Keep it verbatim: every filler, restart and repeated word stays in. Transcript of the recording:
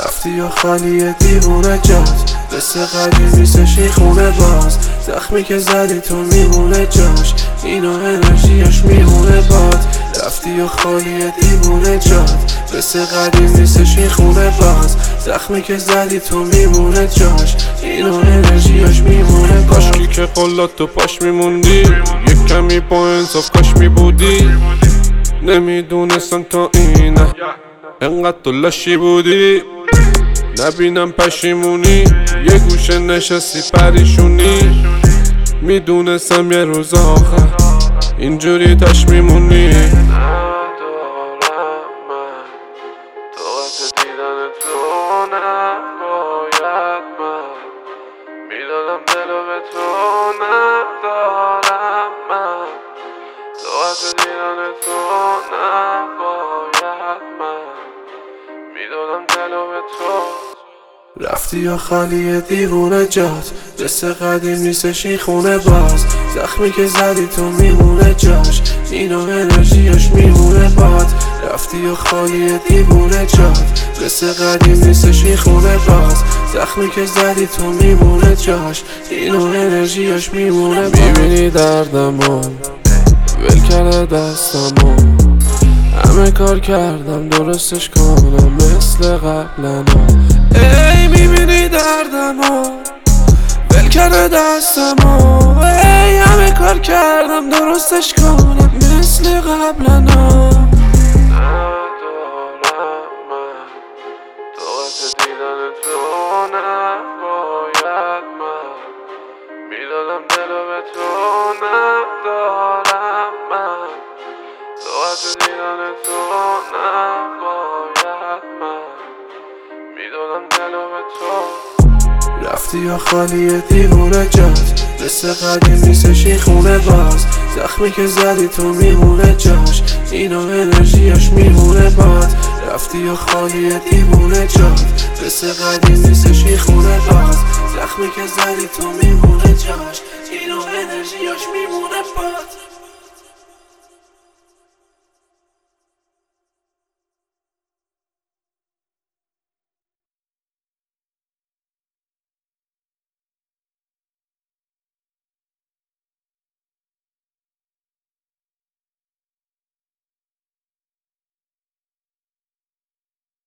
رفتی یا خالی دیوونه جات، مثل قدیم نیستش این خونه باز. زخمی که زدی تو میمونه جاش، اینو انرژیاش میمونه باد. رفتی یا خالی دیوونه جات، مثل قدیم نیستش این خونه باز. زخمی که زدی تو میمونه جاش، اینو انرژیاش میمونه باد. کاشکی که قلات تو پاش میموندی، یک کمی با انصاف کاش میبودی. نمیدونستم تا اینه انقدر تو لاشی بودی. نبینم پشیمونی، یه گوشه نشستی پریشونی. میدونستم یه روز آخر اینجوری تاش میمونی. ندارم من طاقت دیدن تو، نباید من میدادم دلو به تو. ندارم من طاقت دیدن تو، نباید من میدادم دلو به تو. رفتی یا خالی دیوونه جات، مثل قدیم نیستش این خونه باز. زخمی که زدی تو میمونه جاش، اینو انرژیاش میمونه باد. رفتی یا خالی دیوونه جات، مثل قدیم نیستش این خونه باز. زخمی که زدی تو میمونه جاش، اینو انرژیاش میمونه باد. میبینی دردمو، ول کرده دستمو. همه کار کردم درستش کنم مثل قبلنا. ای میبینی دردمو، ول کرده دستمو. ای همه کار کردم درستش کنم مثل قبلنا. ندارم من طاقت دیدن تو، نباید من میدادم دلو به تو. ندارم من طاقت دیدن تو، نباید من میدادم دلو به تو. رفتی یا خالی دیوونه جات، مثل قدیم نیستش این خونه باز. زخمی که زدی تو میمونه جاش، اینو انرژیاش میمونه باد. رفتی یا خالی دیوونه جات، مثل قدیم نیستش این خونه باز. زخمی که زدی تو میمونه جاش، اینو انرژیاش میمونه باد.